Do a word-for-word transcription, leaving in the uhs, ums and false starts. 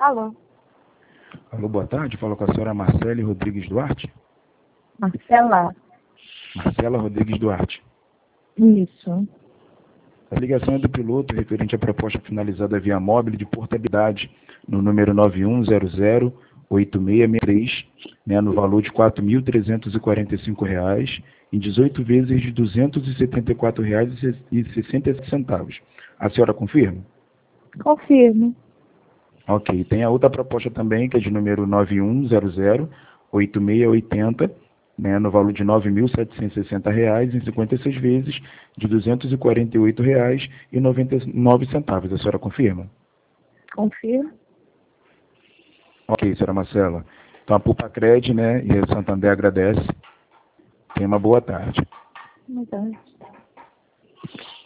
Alô? Alô, boa tarde. Fala com a senhora Marcele Rodrigues Duarte. Marcela? Marcela Rodrigues Duarte. Isso. A ligação é do piloto referente à proposta finalizada via móvel de portabilidade no número nove um zero zero oito seis seis três, né, no valor de quatro mil trezentos e quarenta e cinco reais, em dezoito vezes de duzentos e setenta e quatro reais e sessenta e sete centavos. A senhora confirma? Confirmo. Ok. Tem a outra proposta também, que é de número nove um zero zero oito seis oito zero, né, no valor de nove mil setecentos e sessenta reais, em cinquenta e seis vezes de duzentos e quarenta e oito reais e noventa e nove centavos. A senhora confirma? Confirmo. Ok, senhora Marcela. Então a Pulpacred, né, e a Santander agradece. Tenha uma boa tarde. Boa tarde.